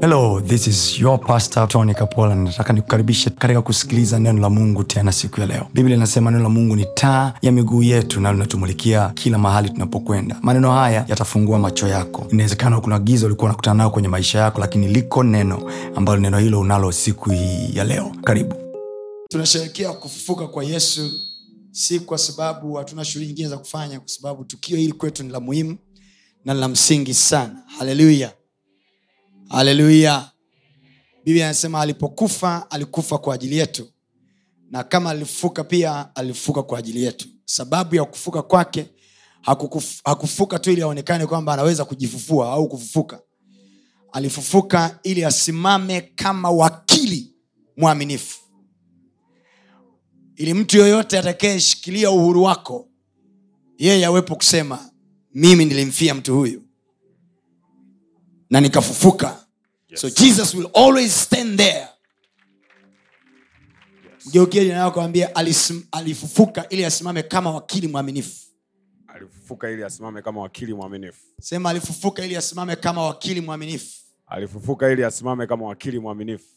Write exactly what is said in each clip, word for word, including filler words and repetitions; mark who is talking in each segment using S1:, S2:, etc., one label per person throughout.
S1: Hello, this is your pastor Tony Kapola. Nataka nikukaribishe katika kusikiliza neno la Mungu tena siku ya leo. Biblia inasema neno la Mungu ni taa ya miguu yetu na linatumulikia kila mahali tunapokwenda. Maneno haya yatafungua macho yako. Inawezekana kuna giza ulikuwa unakutana nalo kwenye maisha yako, lakini liko neno ambalo neno hilo unalo siku hii ya leo. Karibu.
S2: Tunasherehekea kufufuka kwa Yesu, si kwa sababu hatuna shughuli nyingine za kufanya, kwa sababu tukio hili kwetu ni la muhimu na la msingi sana. Haleluya. Haleluya. Biblia inasema alipokufa alikufa kwa ajili yetu, na kama alifufuka pia alifufuka kwa ajili yetu. Sababu ya kufufuka kwake, hakukuf, hakufufuka tu ili aonekane kwamba anaweza kujifufua au kufufuka. Alifufuka ili asimame kama wakili mwaminifu, ili mtu yoyote atakayeshikilia uhuru wako, yeye awepo kusema mimi nilimfia mtu huyu na nikafufuka. Yes. So Jesus will always stand there. Mgeukie yes. Ndio kuambia alifufuka ili asimame kama wakili mwaminifu.
S3: Alifufuka ili asimame kama wakili mwaminifu.
S2: Sema alifufuka ili asimame kama wakili mwaminifu.
S3: Alifufuka ili asimame kama wakili mwaminifu.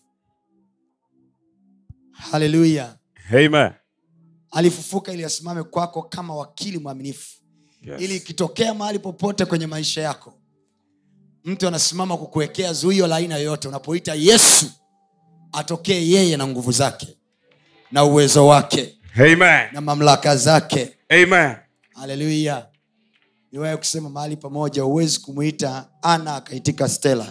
S2: Hallelujah.
S3: Amen.
S2: Alifufuka ili asimame kwako kama wakili mwaminifu. Yes. Ili ikitokea mahali popote kwenye maisha yako, mtu anasimama kukuwekea zuio la aina yoyote, unapoita Yesu, atokee yeye na nguvu zake na uwezo wake.
S3: Amen.
S2: Na mamlaka zake.
S3: Amen.
S2: Hallelujah. Niwaye kusema mahali pamoja, uwezi kumuita Ana akaitika Stella.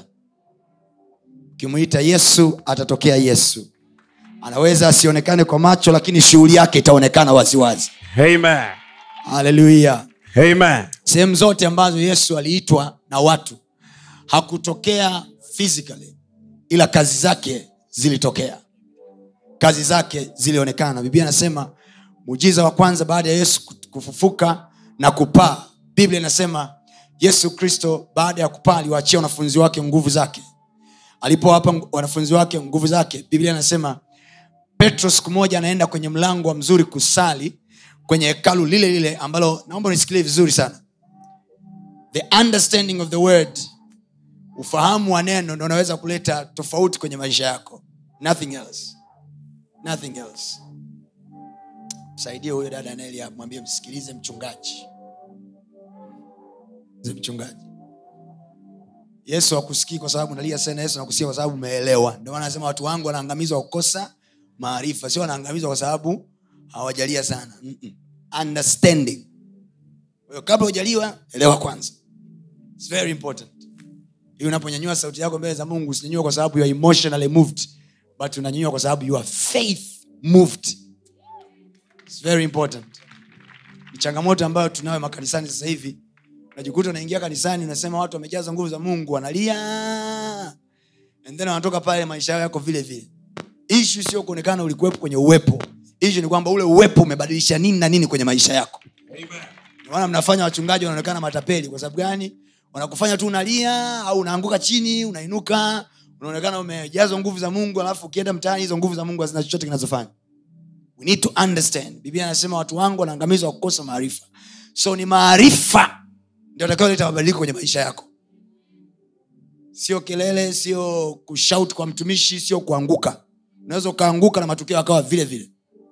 S2: Ukimuita Yesu, atatokea Yesu. Anaweza asionekane kwa macho, lakini shughuli yake itaonekana waziwazi.
S3: Amen.
S2: Hallelujah.
S3: Amen.
S2: Sehemu zote ambazo Yesu aliitwa na watu, hakutokea physically, ila kazi zake zilitokea. Kazi zake zilionekana. Biblia inasema muujiza wa kwanza baada ya Yesu kufufuka na kupaa, Biblia inasema Yesu Kristo baada ya kupaa aliwaachia wanafunzi wake nguvu zake. Alipowapa wanafunzi wake nguvu zake, Biblia inasema Petro siku moja anaenda kwenye mlango wa mzuri kusali kwenye hekalu lile lile ambalo, naomba nisikilie vizuri sana. The understanding of the word, ufahamu wa neno, ndio unaweza kuleta tofauti kwenye maisha yako. Nothing else. Nothing else. Msaidie huyo dada Neli hapo, mwambie msikilize mchungaji. Msikilize mchungaji. Yesu hakusikii kwa sababu unalia sana, Yesu anakusikia kwa sababu umeelewa. Ndio maana anasema watu wangu wanaangamizwa kwa kukosa maarifa, sio wanaangamizwa kwa sababu hawajalia sana. Mm-mm. Understanding. Wewe kabla hujaliwa, elewa kwanza. It's very important. Hiyo unaponyanyua sauti yako mbele za Mungu, usinyanyue kwa sababu you are emotionally moved, but unanyanyua kwa sababu you are faith moved. It's very important. Ni changamoto ambayo tunayo makanisani sasa hivi. Unajikuta unaingia kanisani unasema watu wamejaza nguvu za Mungu, wanalia. And then wanatoka pale maisha yako vile vile. Issue sio kuonekana ulikuwepo kwenye uwepo. Issue ni kwamba ule uwepo umebadilisha nini na nini kwenye maisha yako. Amen. Wana mnafanya wachungaji wanaonekana matapeli kwa sababu gani? Wanakufanya tu unalia au unaanguka chini, unainuka, unaonekana umejazwa nguvu za Mungu, alafu ukienda mtaani hizo nguvu za Mungu hazina chochote kinazofanya. We need to understand. Biblia inasema watu wangu wanaangamizwa kwa kukosa maarifa. So ni maarifa ndio yatakayoleta mabadiliko kwenye maisha yako. Sio kelele, sio kushout kwa mtumishi, sio kuanguka. Unaweza kaanguka na matukio yakawa vile vile.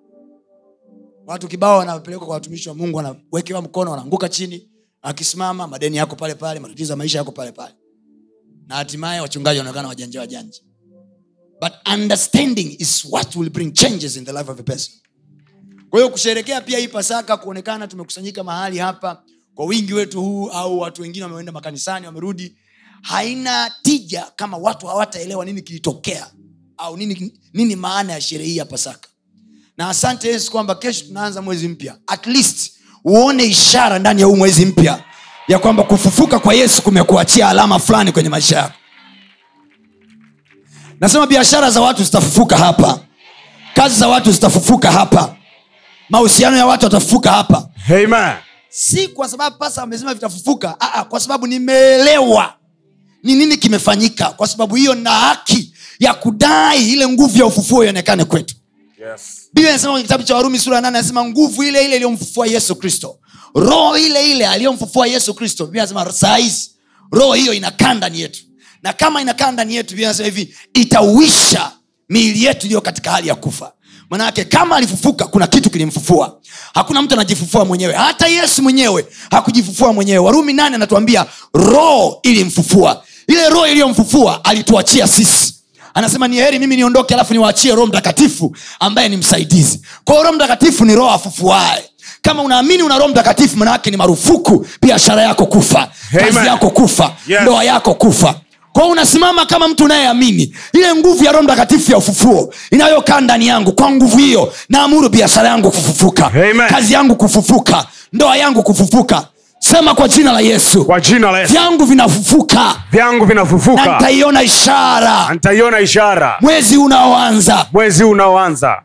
S2: Watu kibao wanapelekwa kwa watumishi wa Mungu, wanawekewa mkono, wanaanguka chini, akisimama madeni yako pale pale, matatizo ya maisha yako pale pale. Na hatimaye wachungaji wanaonekana wajanja wajanja. But understanding is what will bring changes in the life of a person. Kwa hiyo kusherehekea pia hii Pasaka, kuonekana tumekusanyika mahali hapa kwa wingi wetu huu, au watu wengine wameenda makanisani wamerudi, haina tija kama watu hawataelewa nini kilitokea au nini nini maana ya sherehe hii ya Pasaka. Na asante Yesu kwamba kesho tunaanza mwezi mpya. At least uone ishara ndani ya huu mwezi mpya ya kwamba kufufuka kwa Yesu kumekuachia alama fulani kwenye maisha yako. Nasema biashara za watu zitafufuka hapa. Kazi za watu zitafufuka hapa. Mahusiano ya watu yatafufuka hapa.
S3: Amen.
S2: Si kwa sababu pasa amesema vitafufuka, a a kwa sababu nimeelewa ni nini kimefanyika. Kwa sababu hiyo na haki ya kudai ile nguvu ya ufufuo ionekane kwetu.
S3: Yes.
S2: Biblia inasema kwenye kitabu cha Warumi sura nane, inasema nguvu ile ile iliyomfufua Yesu Kristo, roho ile ile aliyomfufua Yesu Kristo, Biblia inasema saa hizi roho hiyo inakaa ndani yetu. na kama inakaa ndani yetu, Biblia inasema hivi, itauisha miili yetu iliyo katika hali ya kufa. Maana yake kama alifufuka, kuna kitu kilimfufua. Hakuna mtu anajifufua mwenyewe, hata Yesu mwenyewe hakujifufua mwenyewe. Warumi nane anatuambia roho ilimfufua. Ile roho iliyomfufua alituachia sisi. Anasema ni heri mimi niondoke alafu niwaachie Roho Mtakatifu ambaye ni msaidizi. Kwa Roho Mtakatifu ni roho afufuaye. Kama unaamini una Roho Mtakatifu, maana yake ni marufuku biashara yako kufa,
S3: Amen.
S2: Kazi yako kufa,
S3: Yes.
S2: Ndoa yako kufa. Kwa unasimama kama mtu unayeamini ile nguvu ya Roho Mtakatifu ya ufufuo inayokaa ndani yangu. Kwa nguvu hiyo naamuru biashara yangu kufufuka,
S3: Amen.
S2: Kazi yangu kufufuka, ndoa yangu kufufuka. Sema kwa jina la Yesu,
S3: Kwa jina la Yesu.
S2: vyangu vinafufuka,
S3: Vyangu
S2: na
S3: vinafufuka.
S2: nitaiona ishara
S3: Nitaiona ishara
S2: mwezi unaoanza.
S3: mwezi unaoanza.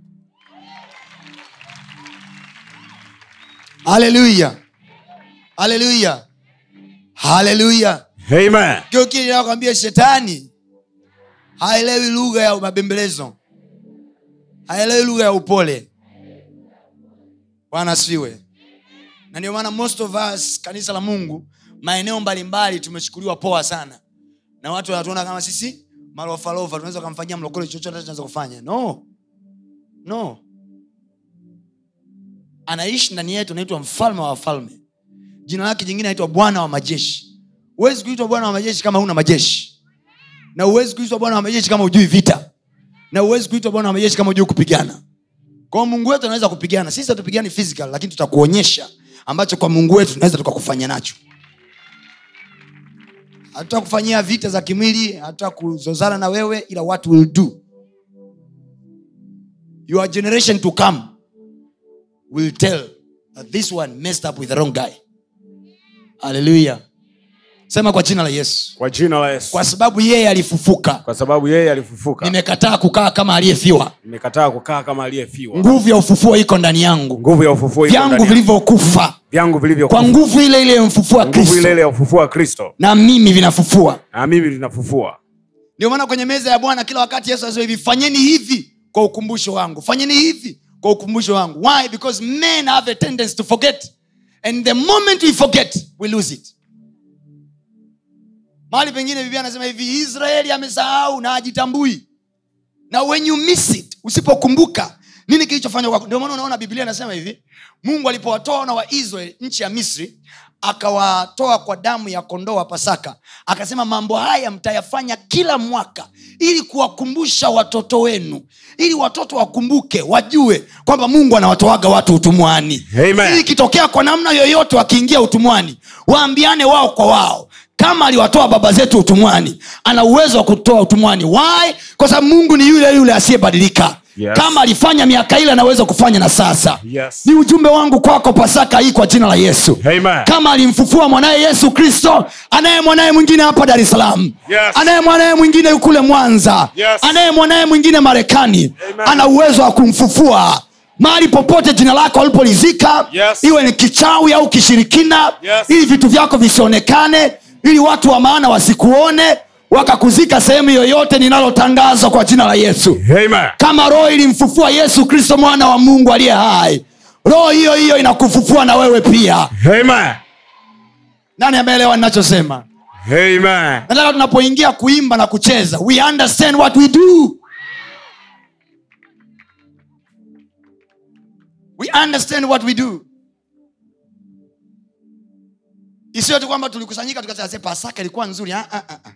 S2: Haleluya, haleluya, haleluya.
S3: Amen.
S2: Ndio kile ninakwambia, shetani haelewi lugha ya mabembelezo, haelewi lugha ya upole. Bwana asifiwe. Na ndio maana most of us, kanisa la Mungu, maeneo mbalimbali tumechukuliwa poa sana, na watu wanatuona kama sisi malofalofa, tunaweza kumfanyia mlokole chochote tunaweza kufanya. No, no. Anaishi ndani yetu, anaitwa mfalme wa wafalme. Jina lake jingine anaitwa Bwana wa majeshi. Huwezi kuitwa Bwana wa majeshi kama huna majeshi, na huwezi kuitwa Bwana wa majeshi kama hujui vita, na huwezi kuitwa Bwana wa majeshi kama hujui kupigana. Kwa Mungu wetu anaweza kupigana. Sisi hatupigani physical, lakini tutakuonyesha ambacho kwa Mungu wetu tunaweza tukakufanya nacho. Hatutakufanyia vita za kimwili, hatutakuzozana na wewe, ila what will do, your generation to come will tell that this one messed up with the wrong guy. Hallelujah. Sema kwa jina la Yesu.
S3: Kwa jina la Yesu.
S2: Kwa sababu yeye alifufuka,
S3: Kwa sababu yeye alifufuka.
S2: nimekataa kukaa kama aliyefiwa.
S3: Nimekataa kukaa kama aliyefiwa.
S2: Nguvu ya ufufuo iko ndani yangu.
S3: Nguvu ya ufufuo iko ndani
S2: Vyangu
S3: yangu.
S2: vilivyokufa
S3: Vyangu vilivyokufa.
S2: kwa nguvu ile ile mfufua
S3: Nguvu ile
S2: Kristo,
S3: ile ya ufufuo wa Kristo.
S2: na mimi vinafufua.
S3: Na mimi ninafufua.
S2: Ndio maana kwenye meza ya Bwana kila wakati Yesu anasema hivi, fanyeni hivi kwa ukumbusho wangu. Fanyeni hivi kwa ukumbusho wangu. Why? Because men have a tendency to forget. And the moment we forget, we lose it. Mahali pengine Biblia anasema hivi, Israeli amesahau na hajitambui. Na when you miss it, usipokumbuka nini kilichofanywa kwako. Ndio maana unaona Biblia inasema hivi, Mungu alipowatoa na wa Israeli nchi ya Misri, akawatoa kwa damu ya kondoo wa Pasaka. Akasema mambo haya mtayafanya kila mwaka ili kuwakumbusha watoto wenu, ili watoto wakumbuke, wajue kwamba Mungu anawatoaga watu utumwani.
S3: Amen.
S2: Ili kitokea kwa namna yoyote wakiingia utumwani, waambiane wao kwa wao, kama aliwatoa baba zetu utumwani, ana uwezo wa kutoa utumwani. Why? Kwa sababu Mungu ni yule yule asiyebadilika.
S3: Yes.
S2: Kama alifanya miaka ile, anaweza kufanya na sasa.
S3: Yes.
S2: Ni ujumbe wangu kwako Pasaka hii kwa jina la Yesu.
S3: Amen.
S2: Kama alimfufua mwanaye Yesu Kristo, anaye mwanaye mwingine hapa Dar es Salaam.
S3: Yes.
S2: Anaye mwanaye mwingine kule Mwanza.
S3: Yes.
S2: Anaye mwanaye mwingine Marekani.
S3: Amen.
S2: Ana uwezo wa kumfufua. Mahali popote jina lako alipolizika,
S3: Yes.
S2: iwe ni kichawi au kishirikina,
S3: Yes.
S2: ili vitu vyako visionekane, ili watu wa maana wasikuone, wakakuzika sehemu yoyote, ninalotangaza kwa jina la Yesu.
S3: Amen.
S2: Kama roho ilimfufua Yesu Kristo mwana wa Mungu aliye hai, roho hiyo hiyo inakufufua na wewe pia.
S3: Amen.
S2: Nani ameelewa ninachosema?
S3: Amen.
S2: Nataka tunapoingia kuimba na kucheza, we understand what we do. We understand what we do. Isiyo tu kwamba tulikusanyika tukasema Pasaka ilikuwa nzuri. Ah, ah, ah.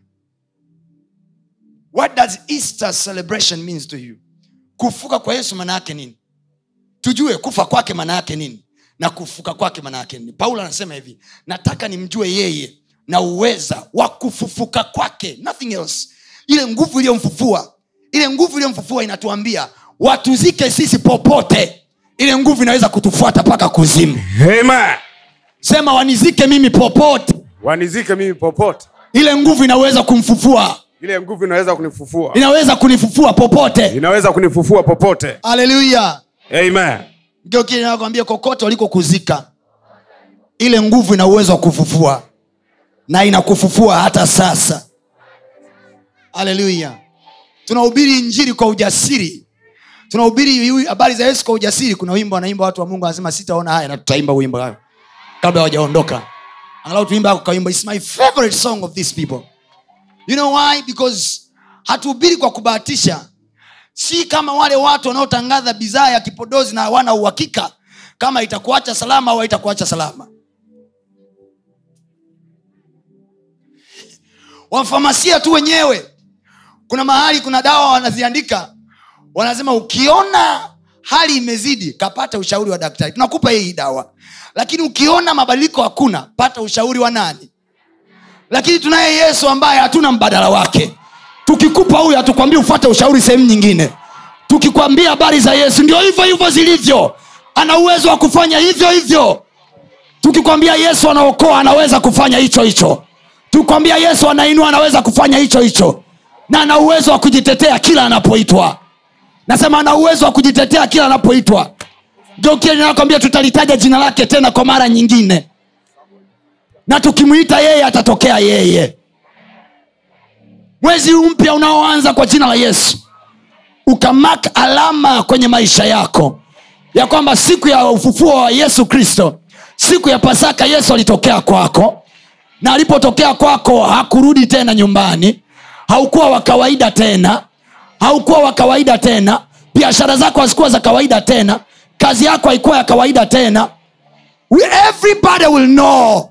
S2: What does Easter celebration means to you? Kufuka kwa Yesu maana yake nini? Tujue kufa kwake maana yake nini na kufuka kwake maana yake nini. Paulo anasema hivi, nataka nimjue yeye na uweza wa kufufuka kwake, nothing else. Ile nguvu iliyomfufua, ile nguvu iliyomfufua inatuambia watuzike sisi popote. Ile nguvu inaweza kutufuata paka kuzimu.
S3: Amen.
S2: Sema wanizike mimi popote.
S3: Wanizike mimi popote.
S2: Ile nguvu inaweza kumfufua.
S3: Ile nguvu inaweza kunifufua.
S2: Inaweza kunifufua popote.
S3: Inaweza kunifufua popote.
S2: Haleluya.
S3: Amen.
S2: Ndio kile ninakwambia, kokote uliko kuzika, ile nguvu ina uwezo wa kufufua na inakufufua hata sasa. Haleluya. Tunahubiri injili kwa ujasiri. Tunahubiri habari za Yesu kwa ujasiri. Kuna wimbo wanaimba watu wa Mungu wanasema sitaona haya, na tutaimba wimbo wao kabla hawajaondoka. Angalau tuimba kwa wimbo, it's my favorite song of these people. You know why? Because hatuhubiri kwa kubahatisha. Si kama wale watu wanaotangaza bidhaa ya kipodozi na hawana uhakika kama itakuacha salama au haitakuacha salama. Wafamasia tu wenyewe, kuna mahali kuna dawa wanaziandika, wanasema ukiona hali imezidi kapata ushauri wa daktari. Tunakupa hii dawa. Lakini ukiona mabadiliko hakuna, pata ushauri wa nani? Lakini tunaye Yesu ambaye hatuna mbadala wake. Tukikupa huyu hatukwambia ufuate ushauri sehemu nyingine. Tukikwambia habari za Yesu ndio hivyo hivyo zilivyo. Ana uwezo wa kufanya hivyo hivyo. Tukikwambia Yesu anaokoa, anaweza kufanya hicho hicho. Tukikwambia Yesu anainua, anaweza kufanya hicho hicho. Na ana uwezo wa kujitetea kila anapoitwa. Nasema ana uwezo wa kujitetea kila anapoitwa. Ndio kile ninakwambia tutalitaja jina lake tena kwa mara nyingine. Na tukimuita yeye atatokea yeye. Mwezi mpya unaoanza kwa jina la Yesu, ukamark alama kwenye maisha yako ya kwamba siku ya ufufuo wa Yesu Kristo, siku ya Pasaka, Yesu alitokea kwako. Na alipotokea kwako hakurudi tena nyumbani. Haukuwa wa kawaida tena. Haukuwa wa kawaida tena. Biashara zako hazikuwa za kawaida tena. Kazi yako haikuwa ya kawaida tena. We, everybody will know.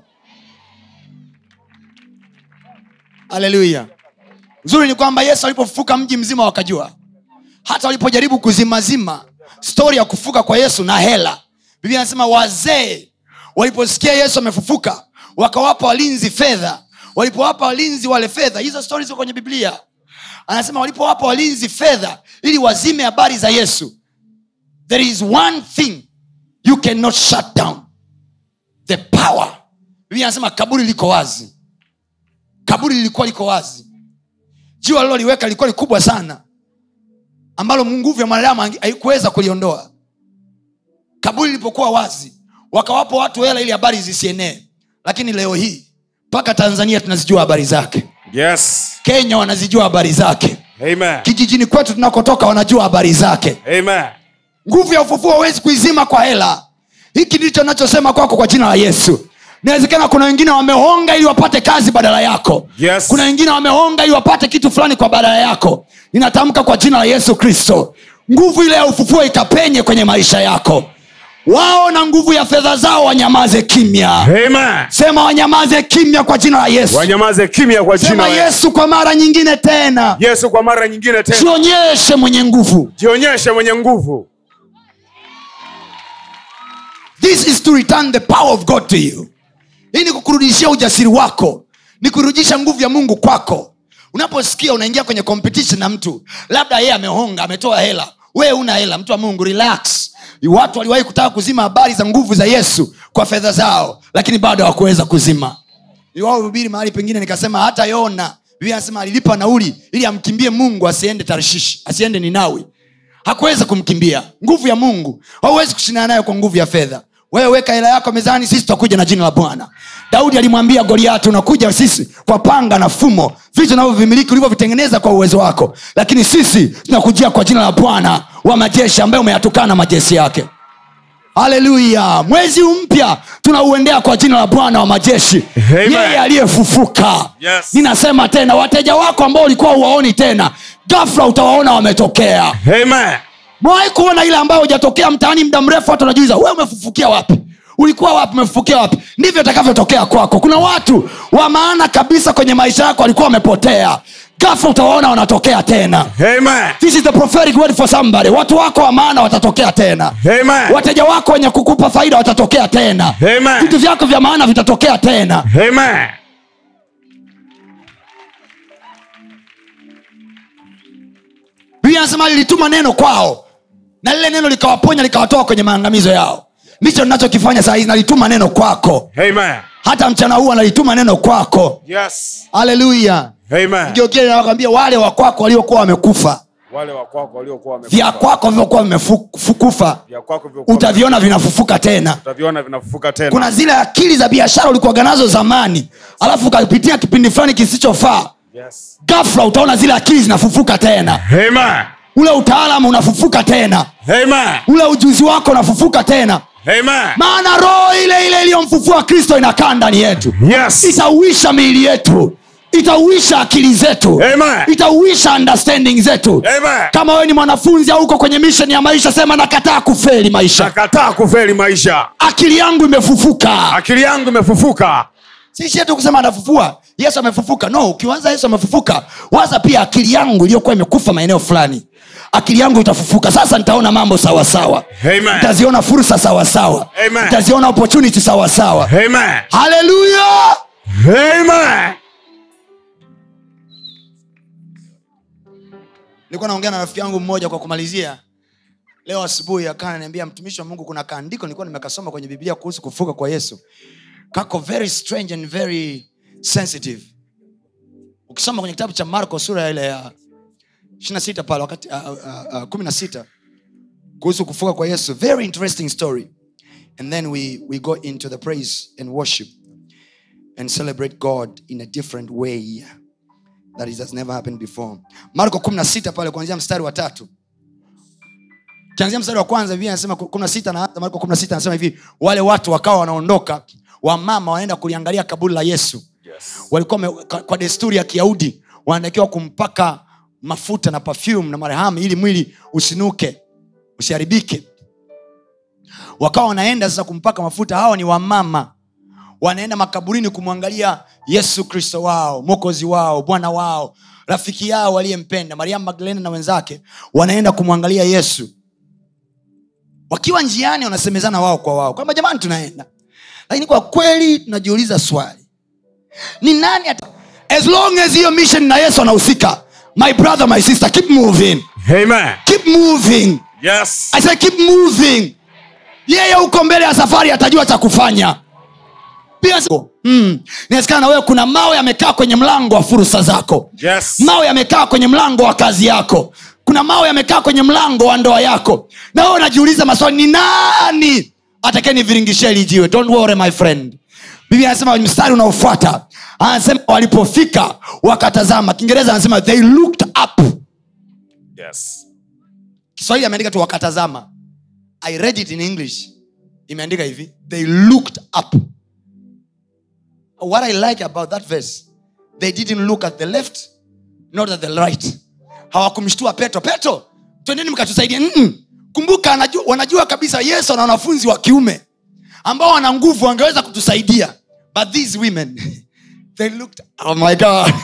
S2: Hallelujah. Uzuri ni kwamba Yesu alipofufuka mji mzima wakajua. Hata walipojaribu kuzimazima story ya kufuka kwa Yesu na hela, Biblia inasema wazee waliposikia Yesu amefufuka wakawapa walinzi fedha. Walipowapa walinzi wale fedha, hizo stories ziko kwenye Biblia. Anasema walipowapa walinzi fedha ili wazime habari za Yesu, there is one thing you cannot shut down: the power. Biblia inasema kaburi liko wazi. Kaburi lilikuwa liko wazi. Jiwe aliloliweka lilikuwa likubwa sana, ambalo nguvu ya mwanadamu haikuweza kuliondoa. Kaburi lilipokuwa wazi, wakawapa watu hela ili habari zisienee. Lakini leo hii mpaka Tanzania tunazijua habari zake.
S3: Yes.
S2: Kenya wanazijua habari zake.
S3: Amen.
S2: Kijijini kwetu tunakotoka wanajua habari zake.
S3: Amen.
S2: Nguvu ya ufufuo huwezi kuizima kwa hela. Hiki ndicho ninachosema kwako kwa jina la Yesu. Inawezekana kuna wengine wamehonga ili wapate kazi badala yako.
S3: Yes.
S2: Kuna wengine wamehonga ili wapate kitu fulani kwa badala yako. Ninatamka kwa jina la Yesu Kristo, nguvu ile ya ufufuo ikapenye kwenye maisha yako. Wao na nguvu ya fedha zao wanyamaze kimya.
S3: Amen.
S2: Sema wanyamaze kimya kwa jina la Yesu.
S3: Wanyamaze kimya kwa jina la
S2: Yesu. Sema Yesu kwa mara nyingine tena.
S3: Yesu kwa mara nyingine tena.
S2: Jionyeshe mwenye nguvu.
S3: Jionyeshe mwenye nguvu.
S2: This is to return the power of God to you. Hii ni kukurudishia ujasiri wako. Ni kurudisha nguvu ya Mungu kwako. Unaposikia unaingia kwenye competition na mtu, labda yeye amehonga, ametoa hela, wewe una hela, mtu wa Mungu, relax. Watu waliwahi kutaka kuzima habari za nguvu za Yesu kwa fedha zao, lakini bado hawakuweza kuzima. Niwao hubiri mahali pengine nikasema hata Yona, Biblia inasema alilipa nauli ili amkimbie Mungu asiende Tarshish, asiende Ninawi. Hakuweza kumkimbia. Nguvu ya Mungu hauwezi kushindana nayo kwa nguvu ya fedha. Wewe weka hela yako mezani, sisi tutakuja na jina la Bwana. Daudi alimwambia Goliathi, unakuja sisi kwa panga na fumo, vitu unavyovimiliki ulivyovitengeneza kwa uwezo wako, lakini sisi tunakujia kwa jina la Bwana wa majeshi ambaye umeyatukana majeshi yake. Haleluya. Mwezi mpya tunauendea kwa jina la Bwana wa majeshi, yeye aliyefufuka.
S3: Yes.
S2: Ninasema tena, wateja wako ambao ulikuwa huwaoni tena, ghafla utawaona wametokea.
S3: Amen.
S2: Mwahi kuona ile ambayo hujatokea mtaani muda mrefu, watu wanajiuliza wewe umefufukia wapi? Ulikuwa wapi? Umefufukia wapi? Ndivyo itakavyotokea kwako. Kuna watu wa maana kabisa kwenye maisha yako walikuwa wamepotea, ghafla utawaona wanatokea tena.
S3: Amen.
S2: This is the prophetic word for somebody. Watu wako wa maana watatokea tena.
S3: Amen.
S2: Wateja wako wenye kukupa faida watatokea tena.
S3: Amen.
S2: Vitu vyako vya maana vitatokea tena.
S3: Amen.
S2: Biblia inasema nilituma neno kwao, na lile neno likawaponya, likawatoa kwenye maangamizo yao. Ndicho ninachokifanya saa hizi, nalituma neno kwako.
S3: Amen.
S2: Hata mchana huu nalituma neno kwako.
S3: Yes.
S2: Hallelujah.
S3: Amen.
S2: Ndio kile nakwambia, wale wa kwako waliokuwa wamekufa,
S3: Wale wa kwako waliokuwa wamekufa,
S2: vya kwako vilivyokuwa vimefukufa,
S3: vya kwako vilivyokuwa
S2: utaviona vinafufuka tena.
S3: utaviona vinafufuka tena.
S2: Kuna zile akili za biashara ulikuwa nazo zamani, alafu ukapitia kipindi fulani kisichofaa.
S3: Yes.
S2: Ghafla utaona zile akili zinafufuka tena.
S3: Amen.
S2: Ule utaalamu unafufuka tena.
S3: Amen.
S2: Ule ujuzi wako unafufuka tena.
S3: Amen.
S2: Maana roho ile ile iliyomfufua Kristo inakaa ndani yetu.
S3: Yes.
S2: Itauisha miili yetu. itauisha akili zetu.
S3: Amen.
S2: Itauisha understanding zetu.
S3: Amen.
S2: Kama wewe ni mwanafunzi au uko kwenye mission ya maisha, sema nakataa kufeli maisha.
S3: Nakataa kufeli maisha.
S2: Akili yangu imefufuka.
S3: Akili yangu imefufuka.
S2: Sisi yetu kusema anafufua, Yesu amefufuka. No, ukianza Yesu amefufuka, waza pia akili yangu iliyokuwa imekufa maeneo fulani. Akili yangu itafufuka. Sasa nitaona mambo sawa sawa.
S3: Amen.
S2: Nitaziona fursa sawa sawa.
S3: Amen.
S2: Nitaziona opportunity sawa sawa.
S3: Amen.
S2: Hallelujah.
S3: Amen.
S2: Nilikuwa naongea na rafiki yangu mmoja kwa kumalizia leo asubuhi, akana niambia, mtumishi wa Mungu, kuna kaandiko nilikuwa nimekasoma kwenye Biblia kuhusu kufuka kwa Yesu. Kako very strange and very sensitive. Ukisoma kwenye kitabu cha Marko sura ile ya ishirini na sita pale wakati uh, uh, uh, kumi na sita kuhusu kufuka kwa Yesu, very interesting story. And then we we go into the praise and worship and celebrate God in a different way that it has never happened before. Marko kumi na sita pale kuanzia mstari wa tatu. Kuanzia mstari wa kwanza hivi anasema kumi na sita, na Marko kumi na sita anasema hivi, wale watu wakawa wanaondoka, wamama wanaenda kuliangalia kaburi la Yesu.
S3: Yes.
S2: Walikuwa kwa desturi ya Kiyahudi wanatakiwa kumpaka mafuta na perfume na marehemu ili mwili usinuke, usiharibike. Wakawa wanaenda sasa kumpaka mafuta. Hao ni wamama wanaenda makaburini kumwangalia Yesu Kristo wao, Mwokozi wao, Bwana wao, rafiki yao waliyempenda, Mariamu Magdalena na wenzake. Wanaenda kumwangalia Yesu. Wakiwa njiani wanasemezana wao kwa wao kwamba jamani tunaenda. Lakini kwa kweli tunajiuliza swali, ni nani ata... as long as your mission na Yesu anahusika, my brother, my sister, keep moving.
S3: Amen.
S2: Keep moving.
S3: Yes.
S2: I say keep moving. Yeye uko mbele ya safari atajua cha kufanya. Pia mm, inawezekana wewe kuna mawe yamekaa kwenye mlango wa fursa zako.
S3: Yes.
S2: Mawe yamekaa kwenye mlango wa kazi yako. Kuna mawe yamekaa kwenye mlango wa ndoa yako. Na wewe unajiuliza maswali, ni nani atakayeniviringishia hili jiwe? Don't worry my friend. Biblia inasema mstari unaofuata, anasema walipofika wakatazama. Kiingereza anasema they looked up.
S3: Yes.
S2: Kiswahili ameandika tu wakatazama. I read it in English. Imeandika hivi, they looked up. What I like about that verse, they didn't look at the left, not at the right. Hawakumshtua Petro, Petro, twendeni mkatusaidie. Mm-mm. Kumbuka anajua, wanajua kabisa Yesu na wanafunzi wa kiume ambao wana nguvu wangeweza kutusaidia. But these women, they looked, oh my God.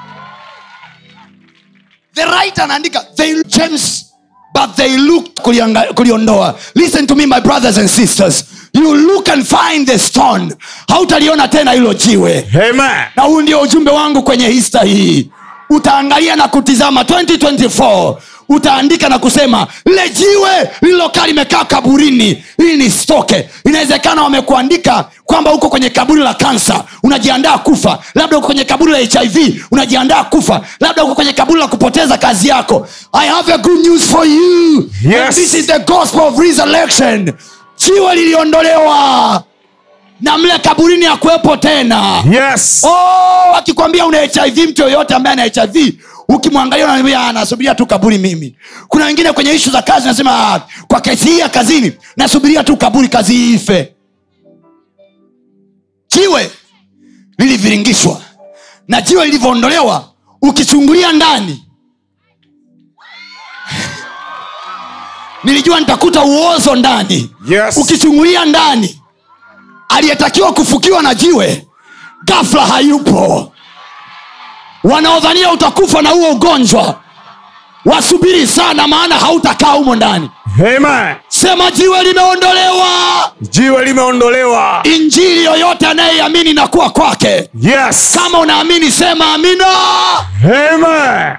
S2: The right anaandika, they James, but they looked kuliondoa. Listen to me my brothers and sisters. You look and find the stone. Hautaliona tena hilo jiwe.
S3: Amen.
S2: Na huu ndio ujumbe wangu kwenye hista hii. Utaangalia na kutizama twenty twenty-four. Utaandika na kusema lile jiwe lililokaa limekaa kaburini ili nisitoke. Inawezekana wamekuandika kwamba uko kwenye kaburi la kansa, unajiandaa kufa. Labda uko kwenye kaburi la H I V, unajiandaa kufa. Labda uko kwenye kaburi la kupoteza kazi yako. I have a good news for you.
S3: Yes.
S2: And this is the gospel of resurrection. Jiwe liliondolewa na mle kaburini ya kuwepo tena.
S3: Yes.
S2: Oh, akikwambia una H I V, mtu yoyote ambaye ana H I V, ukimwangalia unamwambia anasubiria tu kaburi mimi. Kuna wengine kwenye issue za kazi nasema kwa kesi hii ya kazini nasubiria tu kaburi kazi hii ife. Jiwe liliviringishwa. Na jiwe lilivyoondolewa, ukichungulia ndani nilijua nitakuta uozo ndani.
S3: Yes.
S2: Ukichungulia ndani, aliyetakiwa kufukiwa na jiwe ghafla hayupo. Wanaodhania utakufa na huo ugonjwa wasubiri sana, maana hautakaa humo ndani.
S3: Amen.
S2: Sema jiwe limeondolewa.
S3: Jiwe limeondolewa.
S2: Injili yoyote anayeamini na kuwa kwake.
S3: Yes.
S2: Kama unaamini sema amina.
S3: Amen.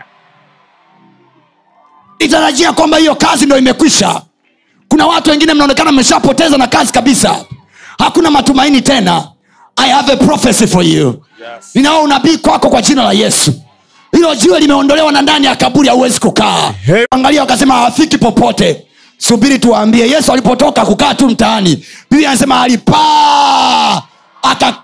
S2: Itarajia kwamba hiyo kazi ndio imekwisha. Kuna watu wengine mnaonekana mmeshapoteza na kazi kabisa. Hakuna matumaini tena. I have a prophecy for you.
S3: Yes.
S2: Ninao unabii kwako kwa jina la Yesu. Hilo jiwe limeondolewa na ndani ya kaburi hauwezi kukaa.
S3: Hey.
S2: Angalia wakasema hawafiki popote. Subiri tuwaambie. Yesu alipotoka kukaa tu mtaani, Biblia inasema alipaa aka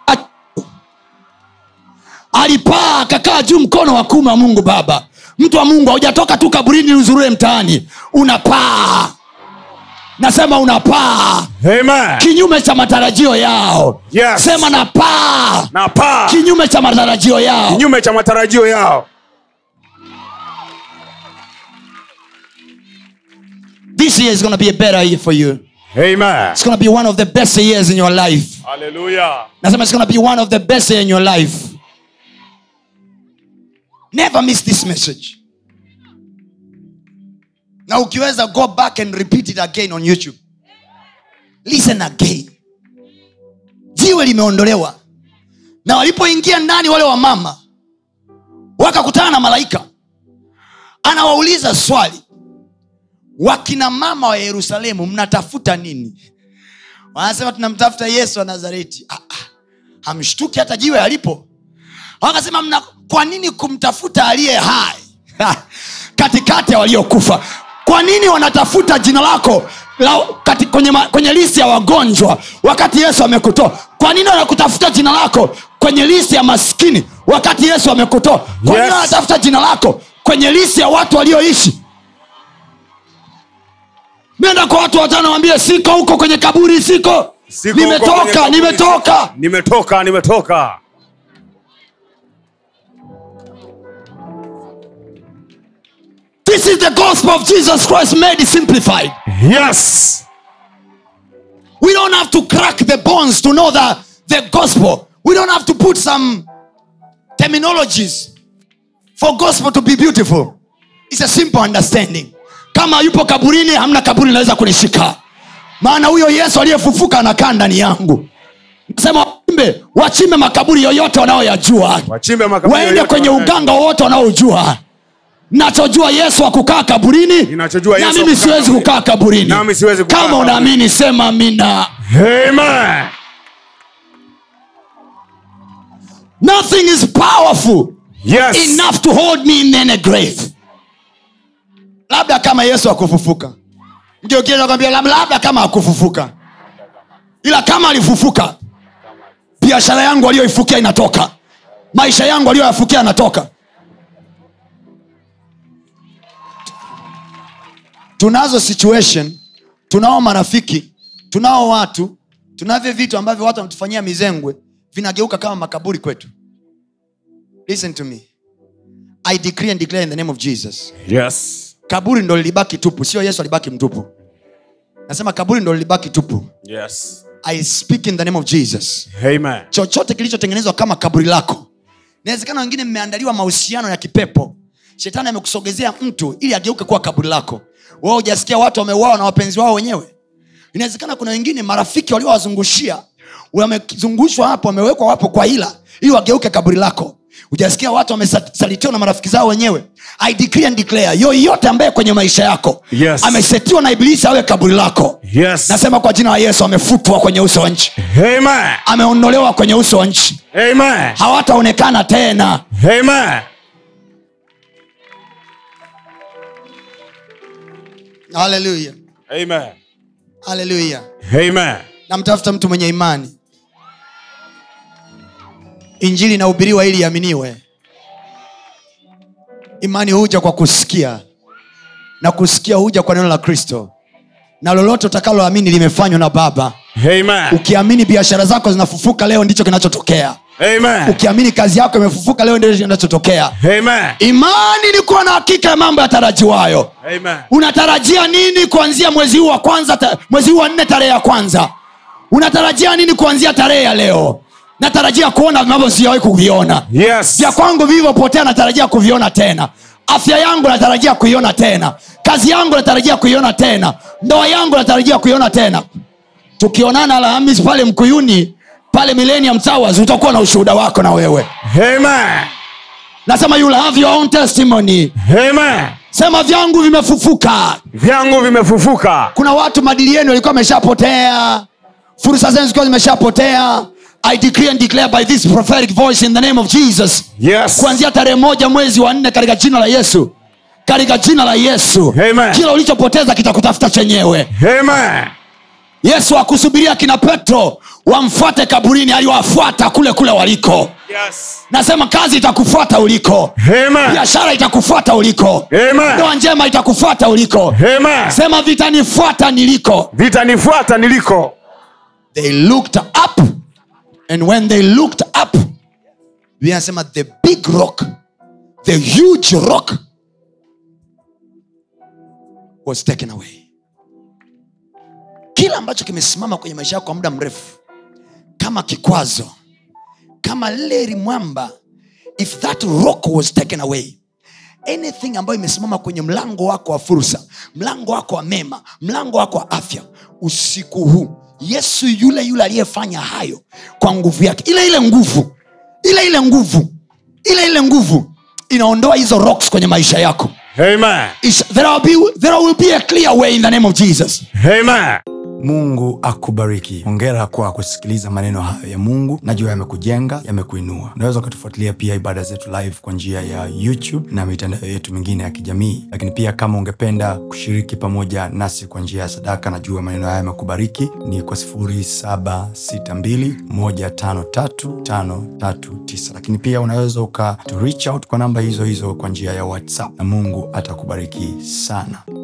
S2: alipaa akakaa juu mkono wa kuume wa Mungu Baba. Mtu wa Mungu, hujatoka tu kaburini uzurue mtaani, unapaa. Nasema unapaa.
S3: Amen.
S2: Kinyume cha matarajio yao.
S3: Yes.
S2: Sema napaa.
S3: Napaa.
S2: Kinyume cha matarajio yao.
S3: Kinyume cha matarajio yao.
S2: This year is going to be a better year for you.
S3: Amen.
S2: It's going to be one of the best years in your life.
S3: Hallelujah.
S2: Nasema it's going to be one of the best years in your life. Never miss this message. Now ukiweza go back and repeat it again on YouTube. Listen again. Jiwe limeondolewa. Na walipoingia ndani wale wa mama wakakutana na malaika. Anawauliza swali. Wakina mama wa Yerusalemu mnatafuta nini? Wanasema tunamtafuta Yesu wa Nazareti. Ah, ah. Hamshtuki hata jiwe alipo. Wakasema mna kwa nini kumtafuta aliye hai? Katikati ya waliokufa. Kwa nini wanatafuta jina lako la, kati, kwenye, kwenye listi ya wagonjwa wakati Yesu amekutoa? Kwa nini wanakutafuta jina lako kwenye listi ya maskini wakati Yesu amekutoa? Kwa nini yes. wanatafuta jina lako kwenye listi ya watu walioishi? Nenda kwa watu watano waambie siko huko kwenye kaburi, siko. Siko nimetoka, kaburi, nimetoka.
S3: Nimetoka, nimetoka.
S2: This is the gospel of Jesus Christ made simplified.
S3: Yes.
S2: We don't have to crack the bones to know the, the gospel. We don't have to put some terminologies for gospel to be beautiful. It's a simple understanding. Kama yupo kaburini, hamna kaburi naweza kunishika. Maana huyo Yesu aliyefufuka anakaa ndani yangu. Nasema wachimbe, wachimbe makaburi yoyote wanaoyajua.
S3: Wachimbe makaburi.
S2: Waende kwenye uganga wote wanaojua. Nachojua Yesu akukaa kaburini.
S3: Ninachojua Yesu.
S2: Na mimi siwezi kukaa kaburini.
S3: Na mimi siwezi kukaa.
S2: Kama unaamini sema amina.
S3: Amen.
S2: Nothing is powerful
S3: yes.
S2: enough to hold me in any grave. Labda kama Yesu akufufuka. Ndio kile nakwambia labda kama akufufuka. Ila kama alifufuka, biashara yangu aliyoifukia inatoka. Maisha yangu aliyoyafukia yanatoka. Tunazo situation, tunao marafiki, tunao watu, tunavyo vitu ambavyo watu wanatufanyia mizengwe, vinageuka kama makaburi kwetu. Listen to me. I decree and declare in the name of Jesus.
S3: Yes.
S2: Kaburi ndo lilibaki tupu, sio Yesu alibaki mtupu. Nasema kaburi ndo lilibaki tupu.
S3: Yes.
S2: I speak in the name of Jesus.
S3: Amen.
S2: Chochote kilichotengenezwa kama kaburi lako. Inawezekana wengine mmeandaliwa mahusiano ya kipepo. Shetani amekusogezea mtu ili ageuke kuwa kaburi lako. Wewe hujasikia watu wameuawa na wapenzi wao wenyewe? Inawezekana kuna wengine marafiki waliowazungushia wamezungushwa hapo, wamewekwa hapo kwa hila ili wageuke kaburi lako. Hujasikia watu wamesalitiwa na marafiki zao wenyewe? I decree and declare, yoyote ambaye kwenye maisha yako
S3: yes.
S2: amesetiwa na ibilisi awe kaburi lako.
S3: Yes.
S2: Nasema kwa jina la Yesu amefutwa kwenye uso wa nchi.
S3: Amen.
S2: Ameondolewa kwenye uso wa nchi.
S3: Amen.
S2: Hawataonekana tena.
S3: Amen.
S2: Hallelujah.
S3: Amen.
S2: Hallelujah.
S3: Amen.
S2: Namtafuta mtu mwenye imani. Injili inahubiriwa ili iaminiwe. Imani huja kwa kusikia, na kusikia huja kwa neno la Kristo. Na lolote utakaloamini limefanywa na Baba.
S3: Amen.
S2: Ukiamini biashara zako zinafufuka leo, ndicho kinachotokea.
S3: Amen.
S2: Ukiamini kazi yako imefufuka leo, ndicho kinachotokea.
S3: Amen.
S2: Imani ni kuwa na hakika ya mambo yatarajiwayo.
S3: Amen.
S2: Unatarajia nini kuanzia mwezi huu wa kwanza, ta, mwezi huu wa nne tarehe ya kwanza? Unatarajia nini kuanzia tarehe ya leo? Natarajia kuona mambo sijawahi kuviona.
S3: Yes.
S2: Vya kwangu vilivyopotea natarajia kuviona tena. Afya yangu natarajia kuiona tena. Kazi yangu natarajia kuiona tena. Ndoa yangu natarajia kuiona tena. Tukionana Alhamisi pale Mkuyuni, pale Millennium Towers, utakuwa na ushuhuda wako na wewe.
S3: Amen.
S2: Nasema you'll have your own testimony.
S3: Amen.
S2: Sema vyangu vimefufuka.
S3: Vyangu vimefufuka.
S2: Kuna watu madili yenu walikuwa wameshapotea. Fursa zenu zilikuwa zimeshapotea. I decree and declare by this prophetic voice in the name of Jesus.
S3: Yes.
S2: Kuanzia tarehe moja mwezi wa nne katika jina la Yesu. Katika jina la Yesu.
S3: Amen.
S2: Kila ulichopoteza kitakutafuta chenyewe.
S3: Amen.
S2: Yesu akusubiria kina Petro wamfuate kaburini, aliwafuata kule kule waliko.
S3: Yes.
S2: Nasema kazi itakufuata uliko.
S3: Amen.
S2: Biashara itakufuata uliko.
S3: Amen.
S2: Ndoa njema itakufuata uliko.
S3: Amen.
S2: Sema vitanifuata niliko.
S3: Vitanifuata niliko.
S2: They looked up, and when they looked up, we nasema the big rock, the huge rock was taken away. Kila ambacho kimesimama kwenye maisha yako kwa muda mrefu kama kikwazo, kama leri mwamba, if that rock was taken away, anything ambayo imesimama kwenye mlango wako wa fursa, mlango wako wa mema, mlango wako wa afya, usiku huu Yesu yule yule aliyefanya hayo kwa nguvu yake, ile ile nguvu, ile ile nguvu, ile ile nguvu inaondoa hizo rocks kwenye maisha yako.
S3: Amen.
S2: Is, there, will be, there will be a clear way in the name of Jesus.
S3: Amen.
S1: Mungu akubariki. Hongera kwa kusikiliza maneno hayo ya Mungu. Najua yamekujenga, yamekuinua. Unaweza ukatufuatilia pia ibada zetu live kwa njia ya YouTube na mitandao yetu mingine ya kijamii. Lakini pia kama ungependa kushiriki pamoja nasi kwa njia ya sadaka, najua maneno haya yamekubariki, ni kwa sifuri saba sita mbili moja tano tatu tano tatu tisa. Lakini pia unaweza uka to reach out kwa namba hizo hizo kwa njia ya WhatsApp, na Mungu atakubariki sana.